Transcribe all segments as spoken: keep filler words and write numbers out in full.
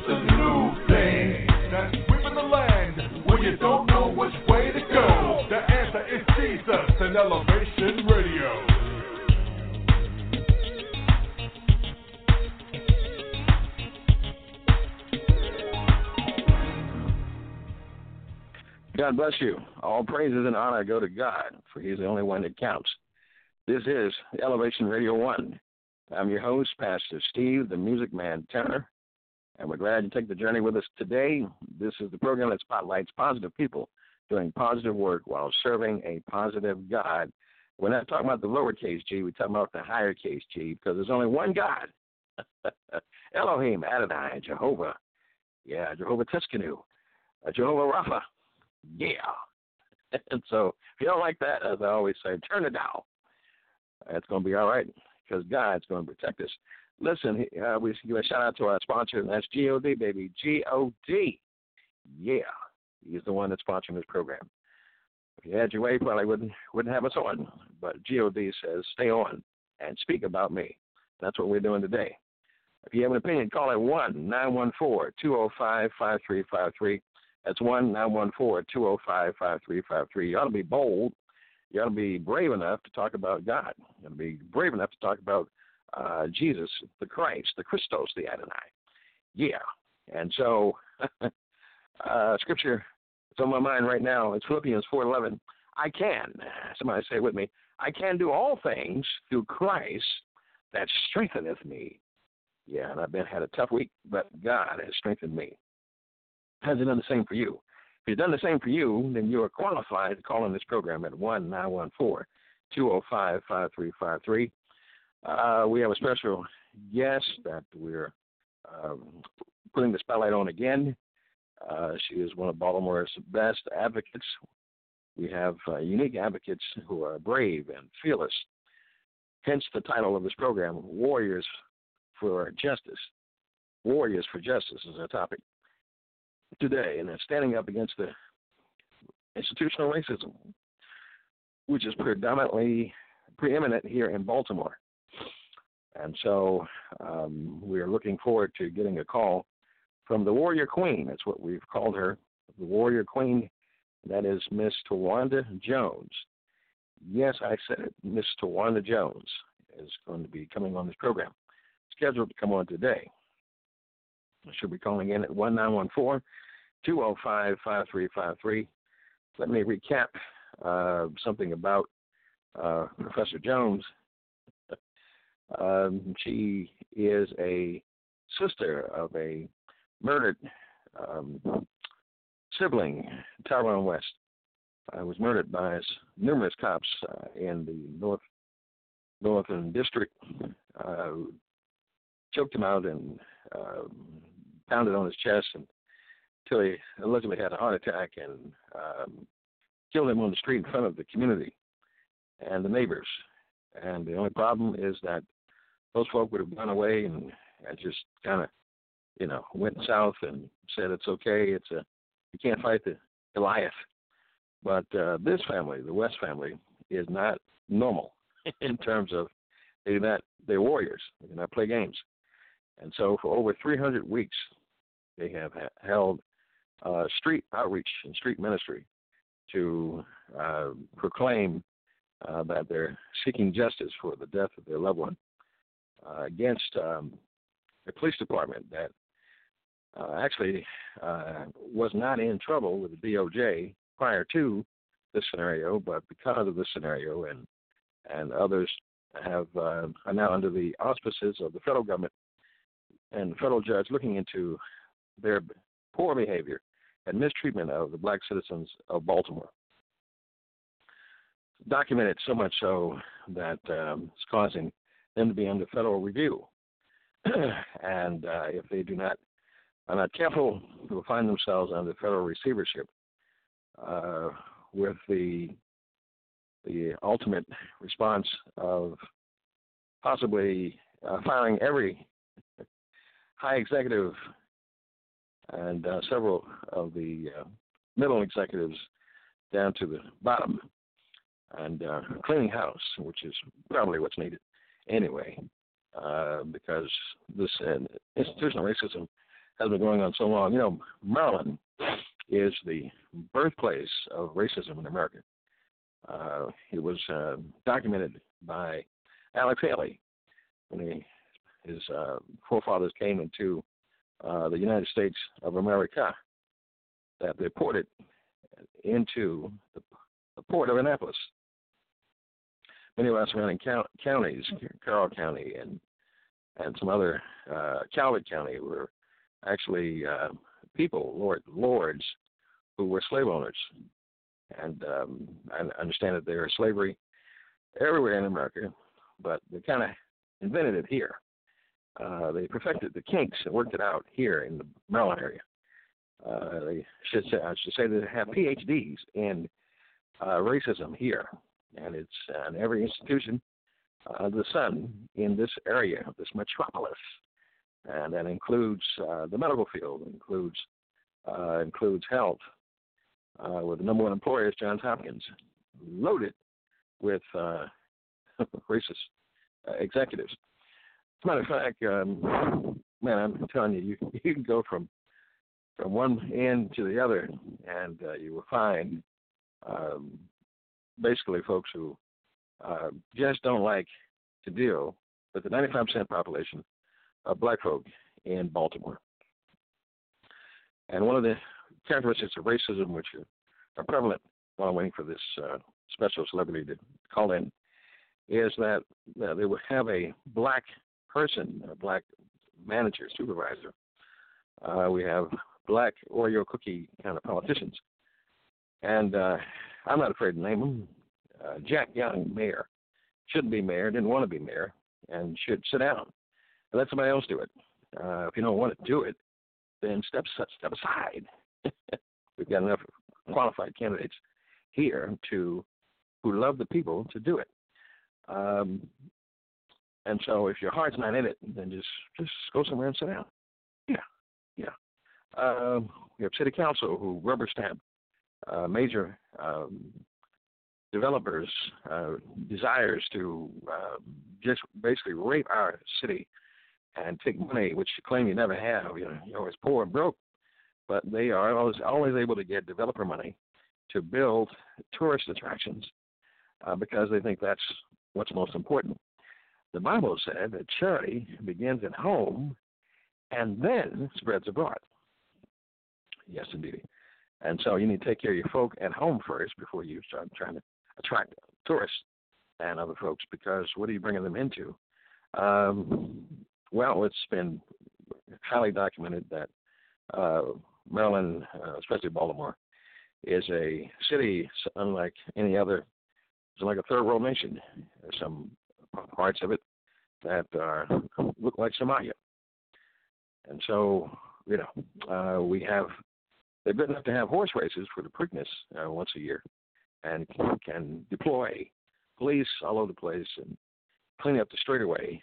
the new thing that's sweeping the land when you don't know which way to go. The answer is Jesus and Elevation Radio. God bless you. All praises and honor go to God, for He's the only one that counts. This is Elevation Radio one. I'm your host, Pastor Steve, the Music Man Tenor, and we're glad you take the journey with us today. This is the program that spotlights positive people doing positive work while serving a positive God. We're not talking about the lowercase g, we're talking about the higher case g, because there's only one God, Elohim, Adonai, Jehovah, yeah, Jehovah Tiskanu, uh, Jehovah Rapha. Yeah. And so if you don't like that, as I always say, turn it down. It's going to be all right because God's going to protect us. Listen, uh, we give a shout out to our sponsor, and that's G O D, baby. G O D. Yeah. He's the one that's sponsoring this program. If you had your way, probably wouldn't, wouldn't have us on. But G O D says, stay on and speak about me. That's what we're doing today. If you have an opinion, call at one nine one four, two oh five, five three five three. That's one nine one four, two oh five, five three five three. You ought to be bold. You ought to be brave enough to talk about God. You ought to be brave enough to talk about uh, Jesus, the Christ, the Christos, the Adonai. Yeah. And so uh, scripture that's on my mind right now is Philippians four eleven. I can, somebody say it with me, I can do all things through Christ that strengtheneth me. Yeah, and I've been had a tough week, but God has strengthened me. Has He done the same for you? If He's done the same for you, then you are qualified to call on this program at one nine one four, two oh five, five three five three. Uh, we have a special guest that we're um, putting the spotlight on again. Uh, she is one of Baltimore's best advocates. We have uh, unique advocates who are brave and fearless. Hence the title of this program, Warriors for Justice. Warriors for Justice is our topic today, and it's standing up against the institutional racism, which is predominantly preeminent here in Baltimore. And so um, we are looking forward to getting a call from the Warrior Queen. That's what we've called her, the Warrior Queen. That is Miss Tawanda Jones. Yes, I said it. Miss Tawanda Jones is going to be coming on this program, scheduled to come on today. I should be calling in at one nine one four, two oh five, five three five three. Let me recap uh, something about uh, Professor Jones. um, she is a sister of a murdered um, sibling, Tyrone West. Uh, was murdered by his numerous cops uh, in the North Northern District. Uh, choked him out and uh, pounded on his chest until he allegedly had a heart attack and um, killed him on the street in front of the community and the neighbors. And the only problem is that those folk would have gone away and, and just kind of, you know, went south and said it's okay. It's a you can't fight the Goliath. But uh, this family, the West family, is not normal in terms of they do not they're warriors. They do not play games. And so for over three hundred weeks, they have ha- held uh, street outreach and street ministry to uh, proclaim uh, that they're seeking justice for the death of their loved one uh, against um, the police department that uh, actually uh, was not in trouble with the D O J prior to this scenario, but because of this scenario and and others have uh, are now under the auspices of the federal government and the federal judge looking into their poor behavior and mistreatment of the black citizens of Baltimore. Documented so much so that um, it's causing them to be under federal review. and uh, if they do not are not careful, they will find themselves under federal receivership uh, with the the ultimate response of possibly uh, firing every high executive and uh, several of the uh, middle executives down to the bottom and uh, cleaning house, which is probably what's needed anyway, uh, because this uh, institutional racism has been going on so long. You know, Maryland is the birthplace of racism in America. Uh, it was uh, documented by Alex Haley when he, his uh, forefathers came into uh, the United States of America, that they ported into the, the port of Annapolis. Many of our surrounding count, counties, Carroll County and and some other, uh, Calvert County, were actually uh, people, lord, lords, who were slave owners. And um, I understand that there is slavery everywhere in America, but they kind of invented it here. Uh, they perfected the kinks and worked it out here in the Maryland area. Uh, they should say, I should say that they have P H Ds in uh, racism here, and it's uh, in every institution uh, the sun in this area, this metropolis, and that includes uh, the medical field, includes uh, includes health, uh, with the number one employer is Johns Hopkins, loaded with uh, racist uh, executives. As a matter of fact, um, man, I'm telling you, you, you can go from from one end to the other, and uh, you will find um, basically folks who uh, just don't like to deal with the ninety-five percent population of black folk in Baltimore. And one of the characteristics of racism, which are, are prevalent while I'm waiting for this uh, special celebrity to call in, is that uh, they would have a black person, a black manager, supervisor. Uh, we have black Oreo cookie kind of politicians. And uh, I'm not afraid to name them. Uh, Jack Young, mayor, shouldn't be mayor, didn't want to be mayor, and should sit down and let somebody else do it. Uh, if you don't want to do it, then step step aside. We've got enough qualified candidates here to who love the people to do it. Um, and so, if your heart's not in it, then just just go somewhere and sit down. Yeah, yeah. Um, we have city council who rubber stamp uh, major um, developers' uh, desires to uh, just basically rape our city and take money, which you claim you never have. You know, you're always poor and broke, but they are always, always able to get developer money to build tourist attractions uh, because they think that's what's most important. The Bible said that charity begins at home and then spreads abroad. Yes, indeed. And so you need to take care of your folk at home first before you start trying to attract tourists and other folks, because what are you bringing them into? Um, well, it's been highly documented that uh, Maryland, uh, especially Baltimore, is a city unlike any other. It's like a third world nation. There's some parts of it that are, look like Somalia. And so, you know, uh, we have, they're good enough to have horse races for the Preakness uh, once a year, and can, can deploy police all over the place and clean up the straightaway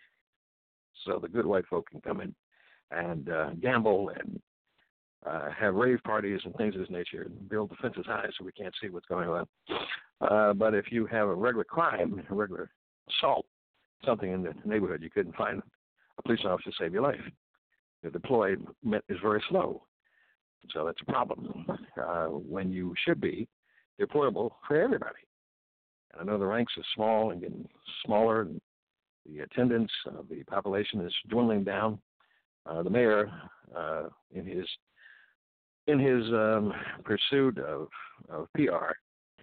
so the good white folk can come in and uh, gamble and uh, have rave parties and things of this nature and build the fences high so we can't see what's going on. Uh, but if you have a regular crime, a regular assault, something in the neighborhood, you couldn't find a police officer to save your life. The deployment is very slow. So that's a problem uh, when you should be deployable for everybody. And I know the ranks are small and getting smaller, and the attendance of the population is dwindling down. Uh, the mayor, uh, in his in his um, pursuit of, of P R,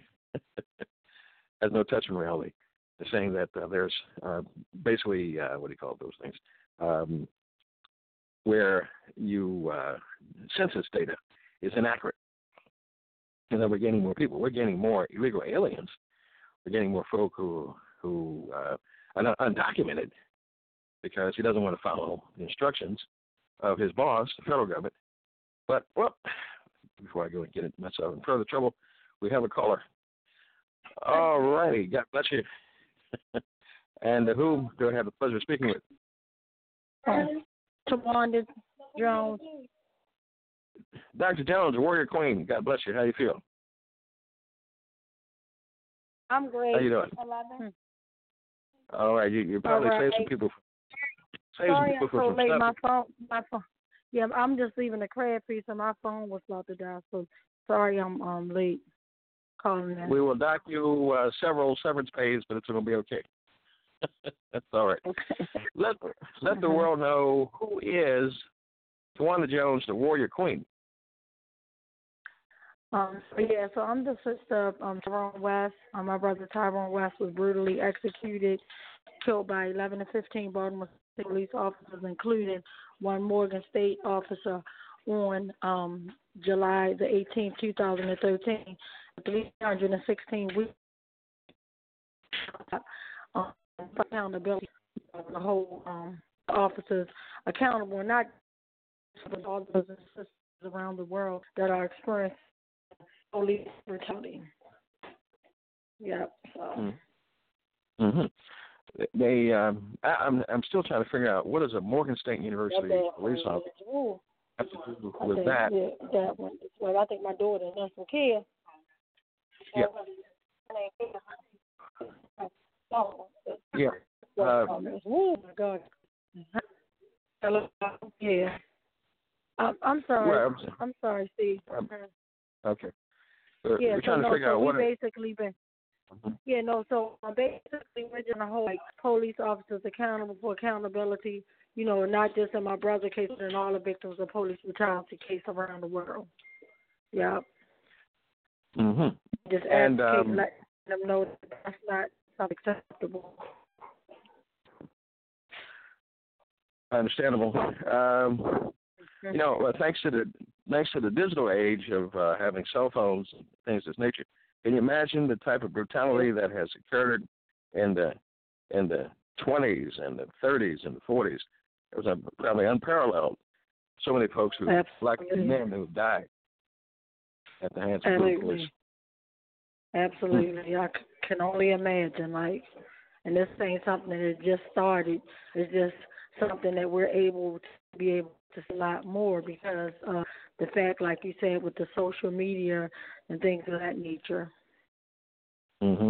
has no touch on reality. They're saying that uh, there's uh, basically, uh, what do you call those things, um, where you uh, census data is inaccurate, and that we're gaining more people. We're gaining more illegal aliens. We're getting more folk who who uh, are not undocumented because he doesn't want to follow the instructions of his boss, the federal government. But, well, before I go and get myself in further trouble, we have a caller. All righty. God bless you. And uh, who do I have the pleasure of speaking with? Um, Tawanda Jones. Doctor Jones, Warrior Queen. God bless you. How do you feel? I'm great. How you doing? Hmm. All right. You, you probably All right. saved some people. Saved Sorry, some people I'm so from late. stuff. My phone, my phone, Yeah, I'm just leaving the crab feast and my phone was about to die, so sorry I'm um late calling that. We will dock you uh, several severance pays, but it's going to be okay. That's all right. Okay. Let let the Mhm. world know who is Tawanda Jones, the Warrior Queen. Um, so yeah, so I'm the sister of um, Tyrone West. Um, my brother Tyrone West was brutally executed, killed by eleven to fifteen Baltimore State police officers, including one Morgan State officer, on um, July the eighteenth, two thousand thirteen. three hundred sixteen weeks um, accountability of the whole um, officers accountable, not just all those and sisters around the world that are experiencing police brutality. Yep. So. Mm-hmm. They, um, I, I'm, I'm still trying to figure out what does a Morgan State University police officer have to do with think, that? Yeah, that one. Well, I think my daughter, Nelson Kia. Yeah. Yeah. Uh, oh my God. Hello. Yeah. I'm, I'm sorry. well, I'm, I'm sorry, Steve. Um, okay. Uh, Yeah, we're so trying no, to figure so out we what. It, basically been. mm-hmm. Yeah, no, so uh, basically we're just a whole like police officers accountable for accountability. You know, not just in my brother's case, but in all the victims of police brutality case around the world. Yeah. Mm-hmm. Just and advocate, um, let them know that that's not something acceptable. Understandable. Um, you know, uh, thanks to the thanks to the digital age of uh, having cell phones and things of this nature, can you imagine the type of brutality that has occurred in the in the twenties and the thirties and the forties? It was uh, probably unparalleled. So many folks who, black men who died at the hands of the police. Absolutely. Hmm. I c- can only imagine. Like, and this ain't something that just started. It's just something that we're able to be able to see a lot more because of the fact, like you said, with the social media and things of that nature. Mm-hmm.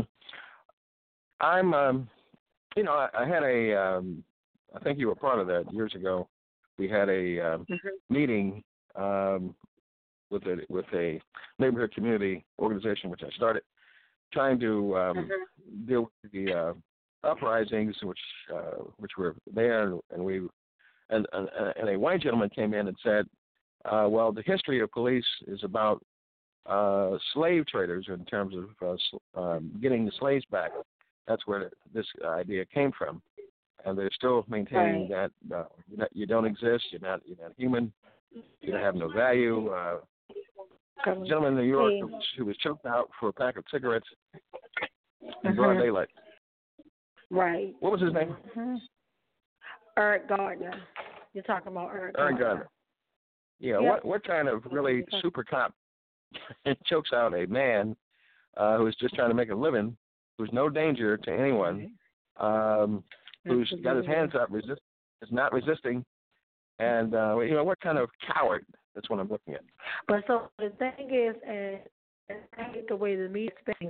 I'm, um, you know, I, I had a, um, I think you were part of that years ago. We had a um, mm-hmm. meeting um, with a with a neighborhood community organization, which I started, trying to um, mm-hmm. deal with the uh, uprisings, which uh, which were there, and we and, and and a white gentleman came in and said, uh, well, the history of police is about uh, slave traders in terms of uh, um, getting the slaves back. That's where this idea came from, and they're still maintaining right. that uh, you're not, you don't exist, you're not you're not human, you don't have no value. Uh, a gentleman in New York who was, who was choked out for a pack of cigarettes in uh-huh. broad daylight. Right. What was his name? Mm-hmm. Eric Gardner. You're talking about Eric, Eric Gardner. Gardner. Yeah, yep. what what kind of really super cop chokes out a man uh, who's just trying to make a living, who's no danger to anyone, um, who's Absolutely. got his hands up, resist, is not resisting, and uh, you know, what kind of coward? That's what I'm looking at. But so the thing is, and I hate the way the media spins.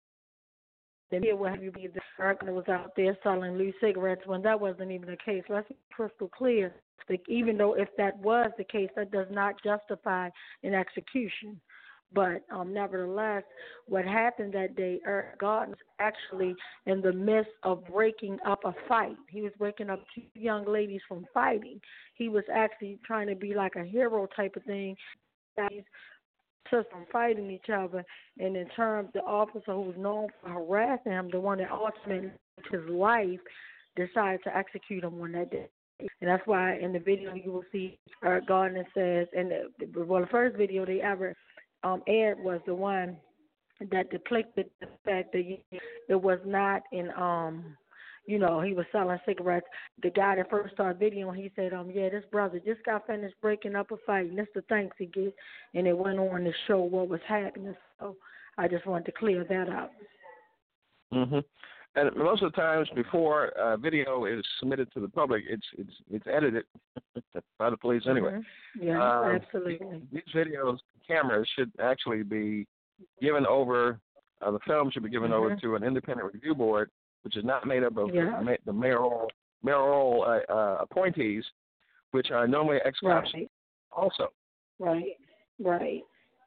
The media will have you believe that Eric was out there selling loose cigarettes when that wasn't even the case. Let's be crystal clear. Like, even though if that was the case, that does not justify an execution. But um, nevertheless, what happened that day, Eric Gardner was actually in the midst of breaking up a fight. He was breaking up two young ladies from fighting. He was actually trying to be like a hero type of thing. Just from fighting each other, and in terms, the officer who was known for harassing him, the one that ultimately took his life, decided to execute him on that day. And that's why in the video you will see Eric Gardner says, and the, well, the first video they ever um, aired was the one that depicted the fact that it was not in, um, you know, he was selling cigarettes. The guy that first started videoing, he said, um, yeah, this brother just got finished breaking up a fight, and this the thanks he gets. And it went on to show what was happening. So I just wanted to clear that up. Mm-hmm. And most of the times before a video is submitted to the public, it's it's it's edited by the police anyway. Mm-hmm. Yeah, uh, absolutely. These videos, cameras should actually be given over, uh, the film should be given mm-hmm. over to an independent review board, which is not made up of yeah. the, the mayoral, mayoral uh, uh, appointees, which are normally ex-cops, right. also. Right, right.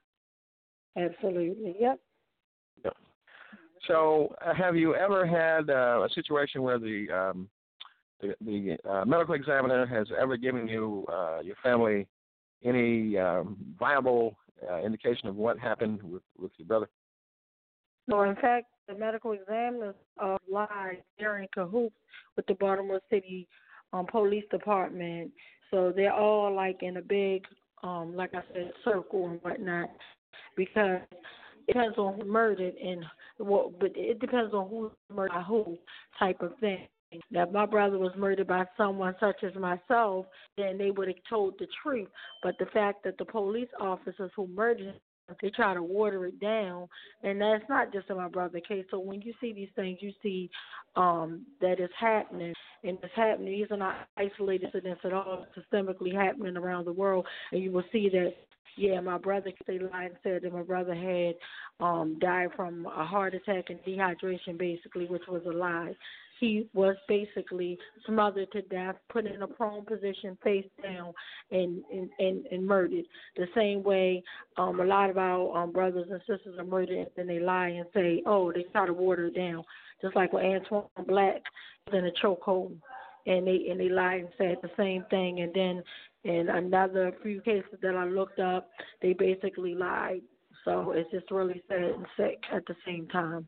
Absolutely. Yep. Yeah. So, uh, have you ever had uh, a situation where the um, the, the uh, medical examiner has ever given you uh, your family any um, viable uh, indication of what happened with, with your brother? No, in fact, the medical examiners uh, lied. They're in cahoots with the Baltimore City um, Police Department. So they're all like in a big, um, like I said, circle and whatnot, because it depends on who murdered and what, but it depends on who murdered by who type of thing. Now, if my brother was murdered by someone such as myself, then they would have told the truth. But the fact that the police officers who murdered him, they try to water it down, and that's not just in my brother's case. So when you see these things, you see um, that it's happening, and it's happening. These are not isolated incidents at all. It's systemically happening around the world, and you will see that, yeah, my brother, they lied and said that my brother had um, died from a heart attack and dehydration, basically, which was a lie. He was basically smothered to death, put in a prone position, face down, and and, and, and murdered. The same way um, a lot of our um, brothers and sisters are murdered, and then they lie and say, oh, they try to water it down. Just like when Antoine Black was in a chokehold, and they and they lied and said the same thing. And then in another few cases that I looked up, they basically lied. So it's just really sad and sick at the same time.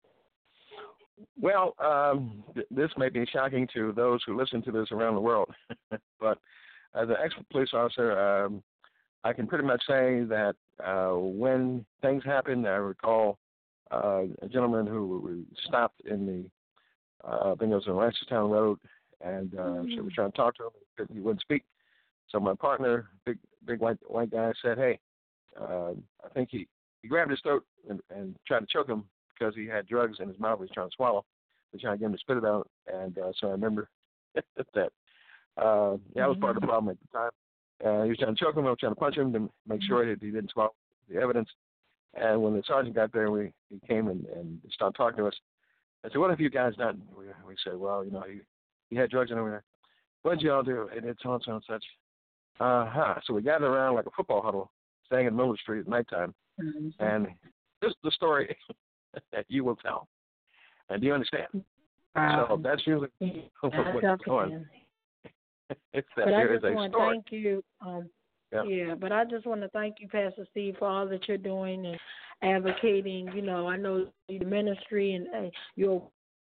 Well, um, th- this may be shocking to those who listen to this around the world, but as an ex-police officer, um, I can pretty much say that uh, when things happen, I recall uh, a gentleman who we stopped in the, uh, I think it was on Rancherstown Road, and uh, mm-hmm. so we were trying to talk to him. He wouldn't speak. So my partner, big big white white guy, said, "Hey, uh, I think he, he grabbed his throat and, and tried to choke him because he had drugs in his mouth. He was trying to swallow. We're trying to get him to spit it out." And uh, so I remember that. Uh, yeah, that was part of the problem at the time. Uh, he was trying to choke him. I was trying to punch him to make sure that he didn't swallow the evidence. And when the sergeant got there, we he came and, and started talking to us. I said, "What have you guys done?" We, we said, "Well, you know, he, he had drugs in there. What did y'all do?" And it's on so and such. Uh-huh. So we gathered around like a football huddle, staying in the middle of the street at nighttime. Mm-hmm. And this is the story that you will tell. And do you understand? Wow. So that's usually what's going on. It's that but there I is just a want story. to thank you. Um, yeah. yeah, but I just want to thank you, Pastor Steve, for all that you're doing and advocating. You know, I know the ministry and uh, your.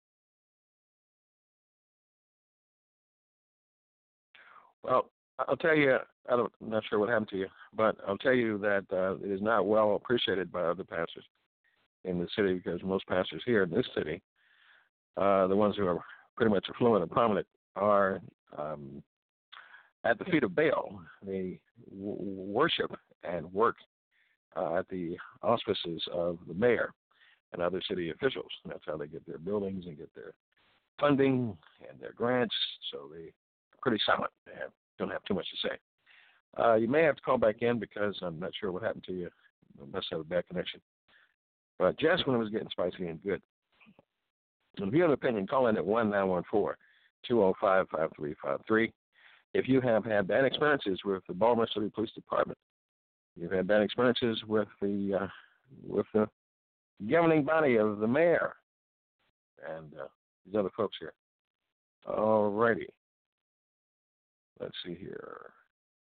Well, I'll tell you, I don't, I'm not sure what happened to you, but I'll tell you that uh, it is not well appreciated by other pastors in the city, because most pastors here in this city, uh, the ones who are pretty much affluent and prominent, are um, at the feet of Baal. They w- worship and work uh, at the auspices of the mayor and other city officials. And that's how they get their buildings and get their funding and their grants. So they are pretty silent. They have, don't have too much to say. Uh, you may have to call back in because I'm not sure what happened to you. You must have a bad connection. But just when it was getting spicy and good. And if you have an opinion, call in at one nine one four, two oh five, five three five three. If you have had bad experiences with the Baltimore City Police Department, you've had bad experiences with the uh, with the governing body of the mayor and uh, these other folks here. All righty. Let's see here.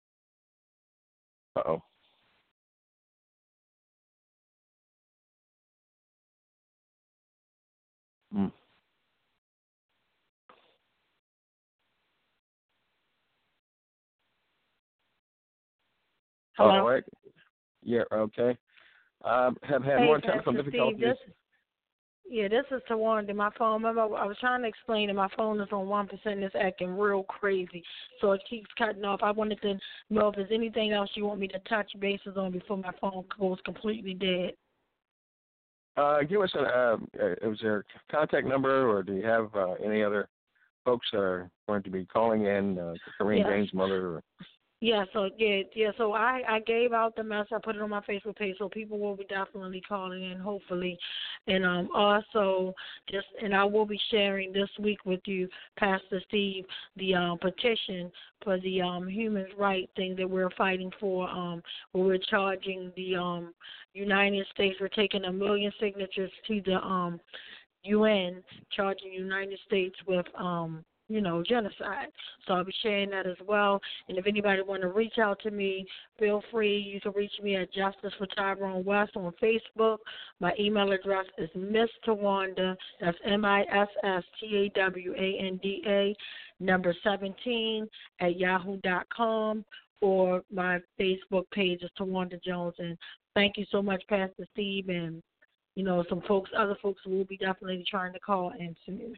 Uh-oh. Hmm. Hello? All right. Yeah, okay. Um, have had hey, more technical Pastor difficulties. Steve, this, yeah, this is Tawanda. My phone, remember, I was trying to explain that my phone is on one percent and it's acting real crazy, so it keeps cutting off. I wanted to know if there's anything else you want me to touch bases on before my phone goes completely dead. Uh, give us a, uh, is there a contact number, or do you have uh, any other folks that are going to be calling in, uh, Kareem yes. James' mother? Or... Yeah, so yeah, yeah. So I I gave out the message. I put it on my Facebook page, so people will be definitely calling in, hopefully, and um also just and I will be sharing this week with you, Pastor Steve, the um petition for the um human right thing that we're fighting for. Um, where we're charging the um United States. We're taking a million signatures to the um U N, charging the United States with um you know, genocide. So I'll be sharing that as well. And if anybody want to reach out to me, feel free. You can reach me at Justice for Tyrone West on Facebook. My email address is Miss Tawanda, that's M I S S T A W A N D A, number seventeen at yahoo dot com, or my Facebook page is Tawanda Jones. And thank you so much, Pastor Steve. And, you know, some folks, other folks will be definitely trying to call in soon.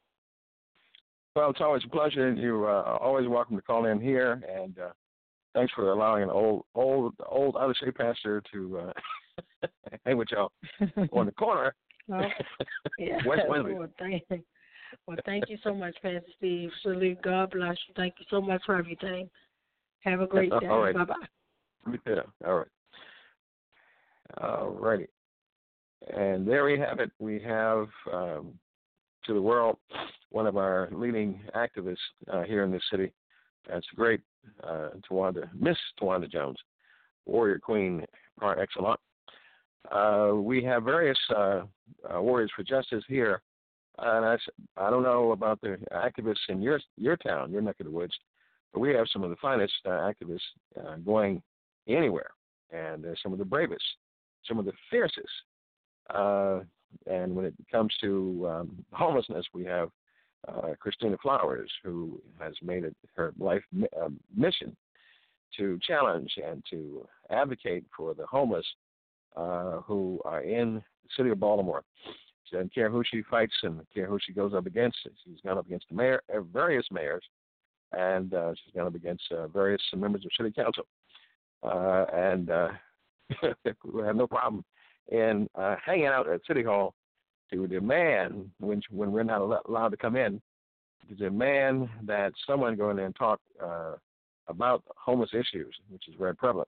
Well, it's always a pleasure. You're uh, always welcome to call in here, and uh, thanks for allowing an old, old, old out-of-shape pastor to uh, hang with y'all on the corner. Well, yeah. West Wednesday. Well, thank, well, thank you so much, Pastor Steve. Salute. God bless you. Thank you so much for everything. Have a great day. All right. Bye-bye. Yeah. All right. All righty. And there we have it. We have um, to the world one of our leading activists uh, here in this city. That's great, uh, Tawanda, Miss Tawanda Jones, warrior queen par excellence. Uh, we have various uh, uh, warriors for justice here, and I, I don't know about the activists in your your town, your neck of the woods, but we have some of the finest uh, activists uh, going anywhere, and uh, some of the bravest, some of the fiercest. Uh, and when it comes to um, homelessness, we have uh, Christina Flowers, who has made it her life mi- uh, mission to challenge and to advocate for the homeless uh, who are in the city of Baltimore. She doesn't care who she fights and care who she goes up against. She's gone up against the mayor, uh, various mayors, and uh, she's gone up against uh, various members of city council. Uh, and uh, we have no problem in uh, hanging out at City Hall to demand, when when we're not allowed to come in, to demand that someone go in there and talk uh, about homeless issues, which is very prevalent.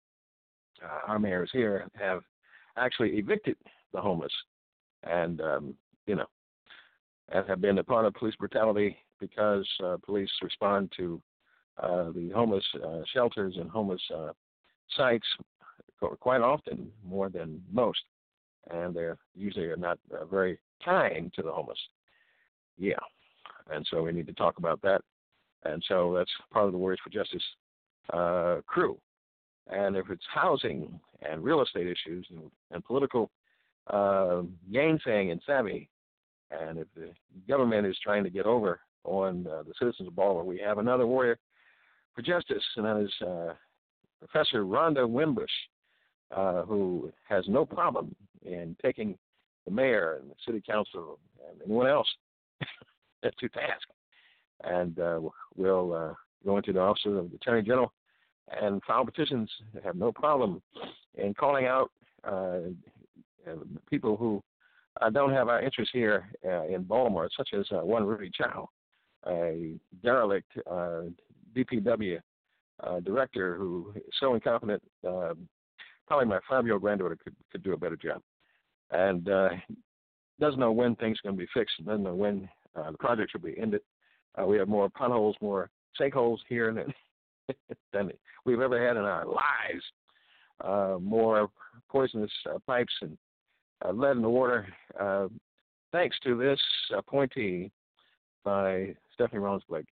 Uh, our mayors here have actually evicted the homeless, and um, you know, and have been a part of police brutality because uh, police respond to uh, the homeless uh, shelters and homeless uh, sites quite often more than most, and they're usually are not uh, very kind to the homeless. Yeah, and so we need to talk about that, and so that's part of the Warriors for Justice uh, crew. And if it's housing and real estate issues and, and political uh, gainsaying and savvy, and if the government is trying to get over on uh, the citizens of Baltimore, we have another warrior for justice, and that is uh, Professor Rhonda Wimbush, uh, who has no problem in taking the mayor and the city council and anyone else to task. And uh, we'll uh, go into the office of the Attorney General and file petitions. Have no problem in calling out uh, people who uh, don't have our interests here uh, in Baltimore, such as uh, one Rudy Chow, a derelict uh, D P W uh, director who is so incompetent. Uh, probably my five-year-old granddaughter could, could do a better job. And uh, doesn't know when things are going to be fixed, doesn't know when uh, the project will be ended. Uh, we have more potholes, more sinkholes here than, than we've ever had in our lives. Uh, more poisonous uh, pipes and uh, lead in the water. Uh, thanks to this appointee by Stephanie Rawlings-Blake.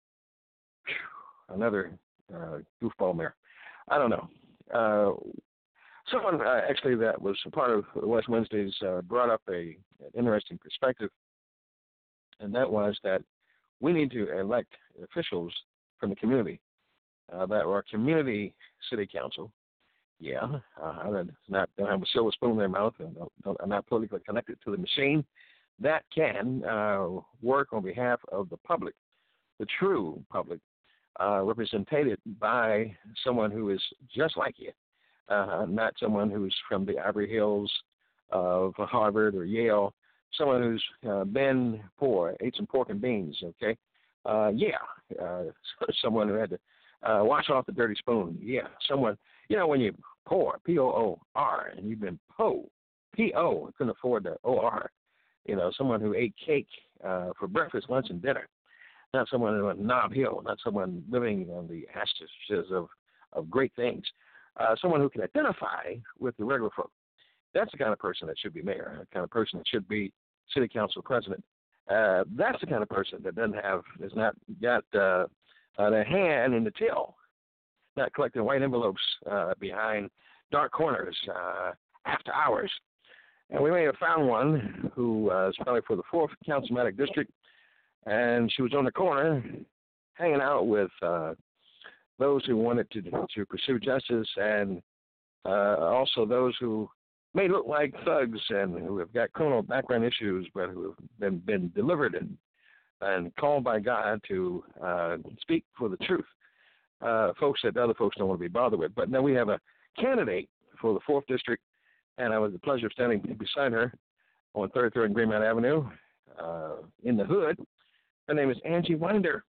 Another uh, goofball mayor. I don't know. Uh, someone uh, actually that was a part of West Wednesdays uh, brought up a, an interesting perspective, and that was that we need to elect officials from the community uh, that are community city council. Yeah, uh, not don't have a silver spoon in their mouth and don't, don't, are not politically connected to the machine. That can uh, work on behalf of the public, the true public, uh, represented by someone who is just like you, uh, not someone who's from the Ivory Hills of Harvard or Yale, someone who's uh, been poor, ate some pork and beans, okay? Uh, yeah, uh, someone who had to Uh, wash off the dirty spoon. Yeah, someone, you know, when you pour, P O O R, and you've been po, P O, couldn't afford the O R. You know, someone who ate cake uh, for breakfast, lunch, and dinner. Not someone who went Nob Hill, not someone living on the ashes of, of great things. Uh, someone who can identify with the regular folk. That's the kind of person that should be mayor, the kind of person that should be city council president. Uh, that's the kind of person that doesn't have, has not got uh, uh, their hand in the till, not collecting white envelopes uh, behind dark corners uh, after hours. And we may have found one who uh, is probably for the fourth councilmatic district, and she was on the corner hanging out with uh, those who wanted to to pursue justice, and uh, also those who may look like thugs and who have got criminal background issues, but who have been, been delivered and and called by God to uh, speak for the truth. Uh, folks that other folks don't want to be bothered with. But now we have a candidate for the fourth district, and I was the pleasure of standing beside her on thirty-third and Greenmount Avenue uh, in the hood. Her name is Angie Winder.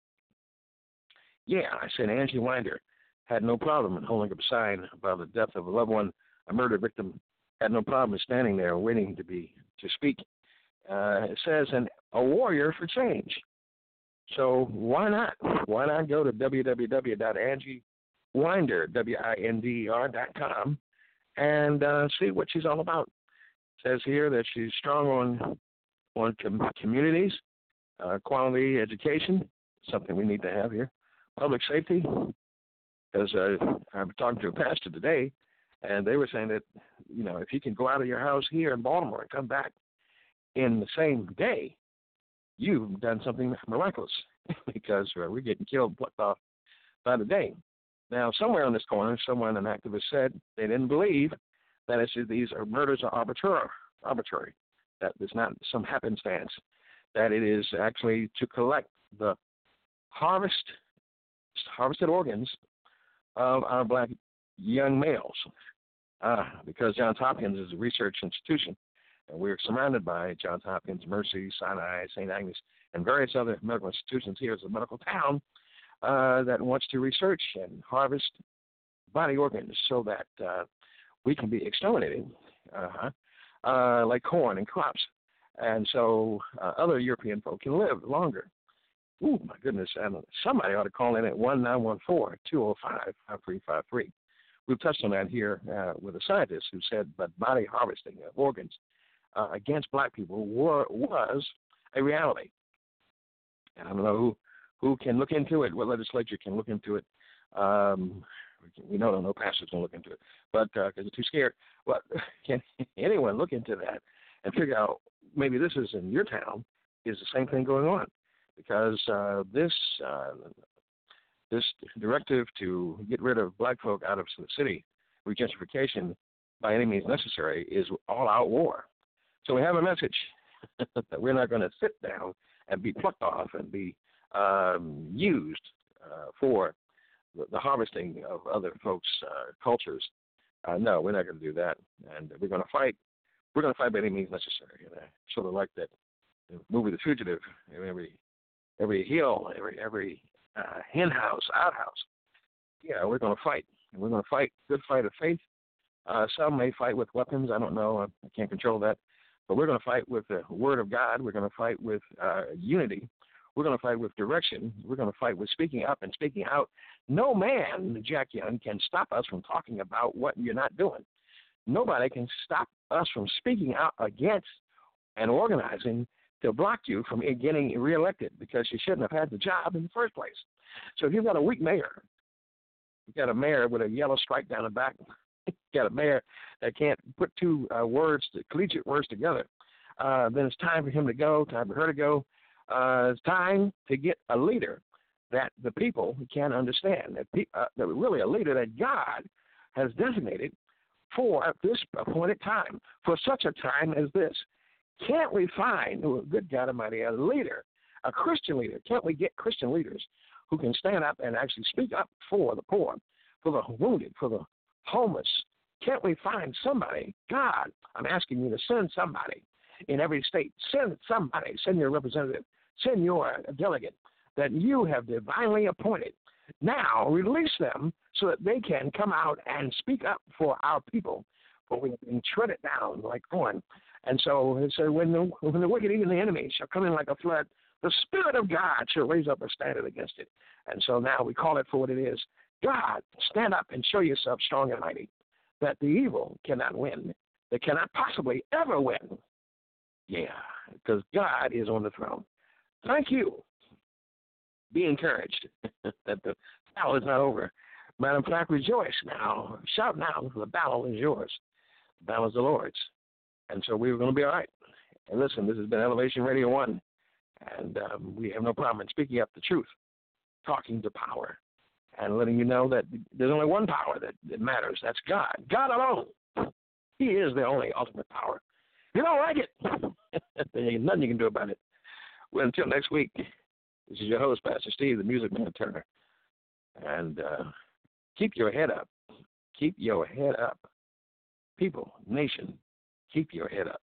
Yeah, I said Angie Winder had no problem in holding up a sign about the death of a loved one, a murder victim. Had no problem standing there waiting to be to speak. Uh, it says, an, a warrior for change. So why not? Why not go to w w w dot angie winder, W I N D E R dot com, and uh, see what she's all about. It says here that she's strong on on com- communities, uh, quality education, something we need to have here, public safety, because uh, I'm talking to a pastor today, and they were saying that, you know, if you can go out of your house here in Baltimore and come back in the same day, you've done something miraculous because uh, we're getting killed plucked off by the day. Now, somewhere on this corner, someone, an activist, said they didn't believe that it's, these are murders are arbitrary, arbitrary, that it's not some happenstance, that it is actually to collect the harvest, harvested organs of our black young males. Uh, because Johns Hopkins is a research institution, and we're surrounded by Johns Hopkins, Mercy, Sinai, Saint Agnes, and various other medical institutions here as a medical town uh, that wants to research and harvest body organs so that uh, we can be exterminated, uh-huh, uh, like corn and crops. And so uh, other European folk can live longer. Ooh, my goodness. And somebody ought to call in at one nine one four, two oh five, five three five three. We've touched on that here uh, with a scientist who said that body harvesting of organs uh, against black people were, was a reality. And I don't know who, who can look into it, what legislature can look into it. Um, we know no pastors can look into it, but because uh, they're too scared. But can anyone look into that and figure out maybe this is in your town, is the same thing going on? Because uh, this uh, this directive to get rid of black folk out of the city, regentrification by any means necessary, is all-out war. So we have a message that we're not going to sit down and be plucked off and be um, used uh, for the, the harvesting of other folks' uh, cultures. Uh, no, we're not going to do that, and we're going to fight. We're going to fight by any means necessary. You know? Sort of like that movie, The Fugitive. Every every hill, every every uh, hen house, outhouse. Yeah, we're going to fight. And we're going to fight good fight of faith. Uh, some may fight with weapons. I don't know. I can't control that. But we're going to fight with the Word of God. We're going to fight with uh, unity. We're going to fight with direction. We're going to fight with speaking up and speaking out. No man, Jack Young, can stop us from talking about what you're not doing. Nobody can stop us from speaking out against and organizing to block you from getting reelected because you shouldn't have had the job in the first place. So if you've got a weak mayor, you've got a mayor with a yellow stripe down the back, you've got a mayor that can't put two uh, words, collegiate words together, uh, then it's time for him to go, time for her to go. Uh, it's time to get a leader that the people can understand, that, pe- uh, that really a leader that God has designated for this appointed time, for such a time as this. Can't we find, oh, good God Almighty, a leader, a Christian leader? Can't we get Christian leaders who can stand up and actually speak up for the poor, for the wounded, for the homeless? Can't we find somebody? God, I'm asking you to send somebody in every state. Send somebody. Send your representative. Send your delegate that you have divinely appointed Now release them so that they can come out and speak up for our people, for we have been treaded down like corn. And so it said, when the, when the wicked, even the enemy, shall come in like a flood, the Spirit of God shall raise up a standard against it. And so now we call it for what it is. God, stand up and show yourself strong and mighty, that the evil cannot win. They cannot possibly ever win. Yeah, because God is on the throne. Thank you. Be encouraged that the battle is not over. Matter of fact, rejoice now. Shout now, for the battle is yours. The battle is the Lord's. And so we're going to be all right. And listen, this has been Elevation Radio one, and um, we have no problem in speaking up the truth, talking to power, and letting you know that there's only one power that, that matters. That's God. God alone. He is the only ultimate power. If you don't like it, then there's nothing you can do about it. Well, until next week, this is your host, Pastor Steve, the Music Man Turner. And uh, keep your head up. Keep your head up. People, nation, keep your head up.